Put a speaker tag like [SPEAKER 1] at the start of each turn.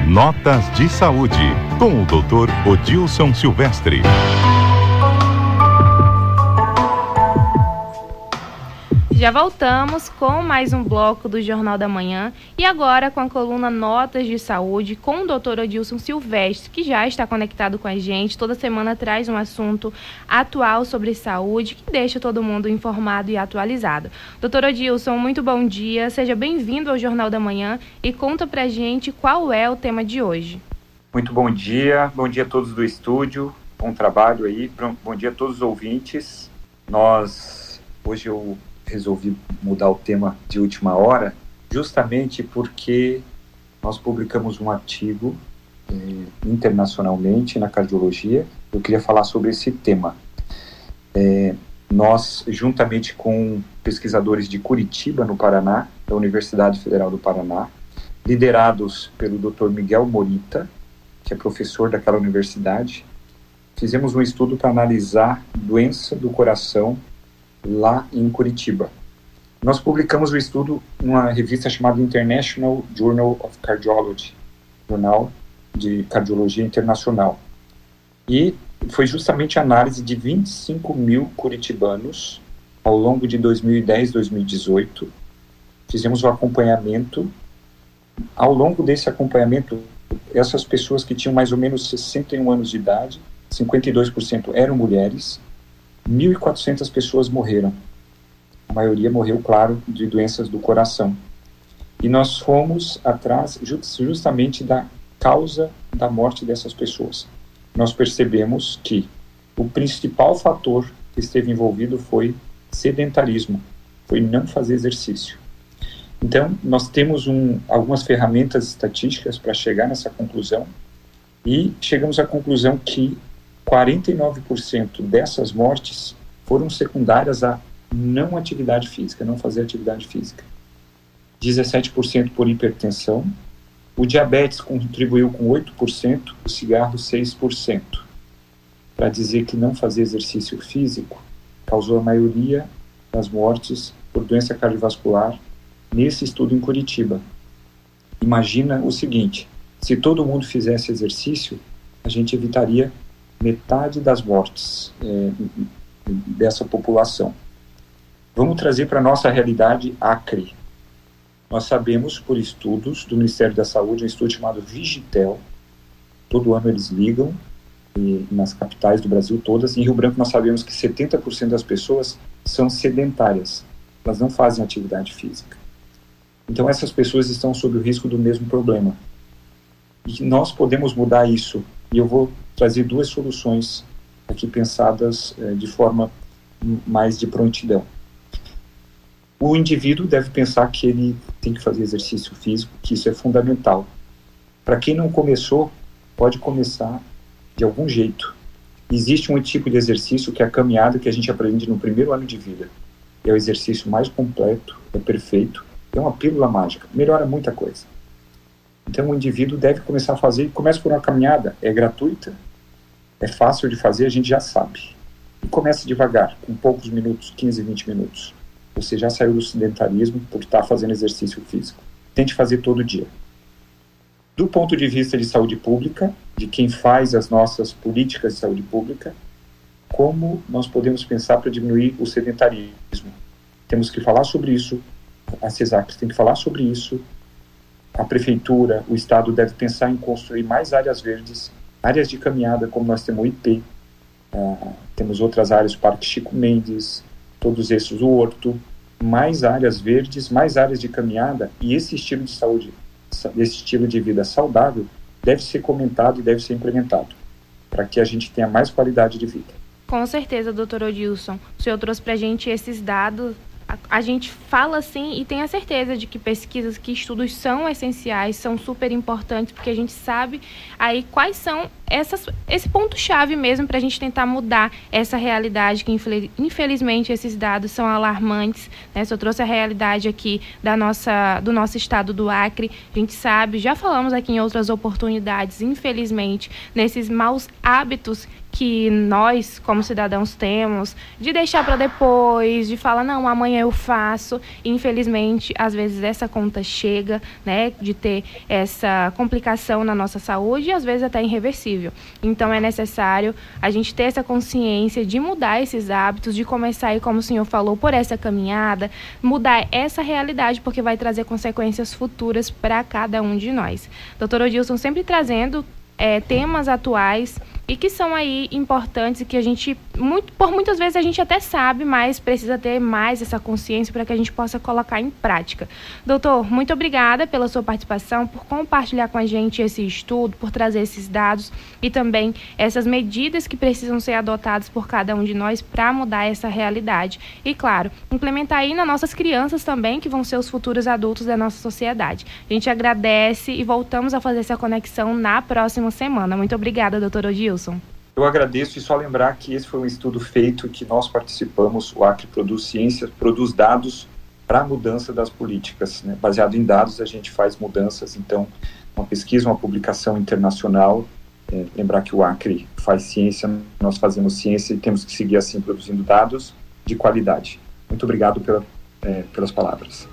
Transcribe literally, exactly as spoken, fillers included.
[SPEAKER 1] Notas de Saúde, com o doutor Odilson Silvestre.
[SPEAKER 2] Já voltamos com mais um bloco do Jornal da Manhã e agora com a coluna Notas de Saúde com o doutor Odilson Silvestre, que já está conectado com a gente. Toda semana traz um assunto atual sobre saúde que deixa todo mundo informado e atualizado. doutor Odilson, muito bom dia, seja bem-vindo ao Jornal da Manhã e conta pra gente qual é o tema de hoje.
[SPEAKER 3] Muito bom dia, bom dia a todos do estúdio, bom trabalho aí, bom dia a todos os ouvintes. Nós, hoje eu resolvi mudar o tema de última hora, justamente porque nós publicamos um artigo eh, internacionalmente na cardiologia. Eu queria falar sobre esse tema. Eh, nós, juntamente com pesquisadores de Curitiba, no Paraná, da Universidade Federal do Paraná, liderados pelo doutor Miguel Morita, que é professor daquela universidade, fizemos um estudo para analisar doença do coração lá em Curitiba. Nós publicamos o estudo numa revista chamada International Journal of Cardiology, Jornal de Cardiologia Internacional. E foi justamente a análise de vinte e cinco mil curitibanos ao longo de dois mil e dez, dois mil e dezoito. Fizemos o acompanhamento. Ao longo desse acompanhamento, essas pessoas que tinham mais ou menos sessenta e um anos de idade, cinquenta e dois por cento eram mulheres, mil e quatrocentas pessoas morreram. A maioria morreu, claro, de doenças do coração. E nós fomos atrás justamente da causa da morte dessas pessoas. Nós percebemos que o principal fator que esteve envolvido foi sedentarismo, foi não fazer exercício. Então, nós temos um, algumas ferramentas estatísticas para chegar nessa conclusão e chegamos à conclusão que quarenta e nove por cento dessas mortes foram secundárias à não atividade física, não fazer atividade física. dezessete por cento por hipertensão, o diabetes contribuiu com oito por cento, o cigarro seis por cento. Para dizer que não fazer exercício físico causou a maioria das mortes por doença cardiovascular nesse estudo em Curitiba. Imagina o seguinte, se todo mundo fizesse exercício, a gente evitaria metade das mortes é, dessa população. Vamos trazer para a nossa realidade Acre. Nós sabemos por estudos do Ministério da Saúde, um estudo chamado Vigitel, todo ano eles ligam e, nas capitais do Brasil todas. Em Rio Branco nós sabemos que setenta por cento das pessoas são sedentárias, elas não fazem atividade física. Então essas pessoas estão sob o risco do mesmo problema. E nós podemos mudar isso. E eu vou trazer duas soluções aqui pensadas eh, de forma mais de prontidão. O indivíduo deve pensar que ele tem que fazer exercício físico, que isso é fundamental. Para quem não começou, pode começar de algum jeito. Existe um tipo de exercício que é a caminhada, que a gente aprende no primeiro ano de vida. É o exercício mais completo, é perfeito, é uma pílula mágica, melhora muita coisa. Então o indivíduo deve começar a fazer, e começa por uma caminhada, é gratuita, é fácil de fazer, a gente já sabe. E começa devagar, com poucos minutos, quinze, vinte minutos. Você já saiu do sedentarismo por estar fazendo exercício físico. Tente fazer todo dia. Do ponto de vista de saúde pública, de quem faz as nossas políticas de saúde pública, como nós podemos pensar para diminuir o sedentarismo? Temos que falar sobre isso, a CESAC tem que falar sobre isso, a prefeitura, o estado deve pensar em construir mais áreas verdes, áreas de caminhada, como nós temos o I P, uh, temos outras áreas, o Parque Chico Mendes, todos esses, o Horto, mais áreas verdes, mais áreas de caminhada, e esse estilo de saúde, esse estilo de vida saudável deve ser comentado e deve ser implementado, para que a gente tenha mais qualidade de vida.
[SPEAKER 2] Com certeza, doutor Odilson. O senhor trouxe para a gente esses dados. A, a gente fala assim e tem a certeza de que pesquisas, que estudos são essenciais, são super importantes, porque a gente sabe aí quais são essas, esse ponto-chave mesmo para a gente tentar mudar essa realidade que, infelizmente, esses dados são alarmantes, né? Se eu trouxe a realidade aqui da nossa, do nosso estado do Acre, a gente sabe, já falamos aqui em outras oportunidades, infelizmente, nesses maus hábitos que nós, como cidadãos, temos, de deixar para depois, de falar, não, amanhã eu faço, e, infelizmente, às vezes essa conta chega, né, de ter essa complicação na nossa saúde e, às vezes, até irreversível. Então, é necessário a gente ter essa consciência de mudar esses hábitos, de começar aí, como o senhor falou, por essa caminhada, mudar essa realidade, porque vai trazer consequências futuras para cada um de nós. Doutor Odilson sempre trazendo é, temas atuais e que são aí importantes e que a gente, muito, por muitas vezes a gente até sabe, mas precisa ter mais essa consciência para que a gente possa colocar em prática. Doutor, muito obrigada pela sua participação, por compartilhar com a gente esse estudo, por trazer esses dados e também essas medidas que precisam ser adotadas por cada um de nós para mudar essa realidade. E, claro, implementar aí nas nossas crianças também, que vão ser os futuros adultos da nossa sociedade. A gente agradece e voltamos a fazer essa conexão na próxima semana. Muito obrigada, doutor Odilson.
[SPEAKER 3] Eu agradeço, e só lembrar que esse foi um estudo feito que nós participamos, o Acre Produz Ciência, produz dados para a mudança das políticas, né? Baseado em dados a gente faz mudanças, então uma pesquisa, uma publicação internacional, é, lembrar que o Acre faz ciência, nós fazemos ciência e temos que seguir assim produzindo dados de qualidade. Muito obrigado pela, é, pelas palavras.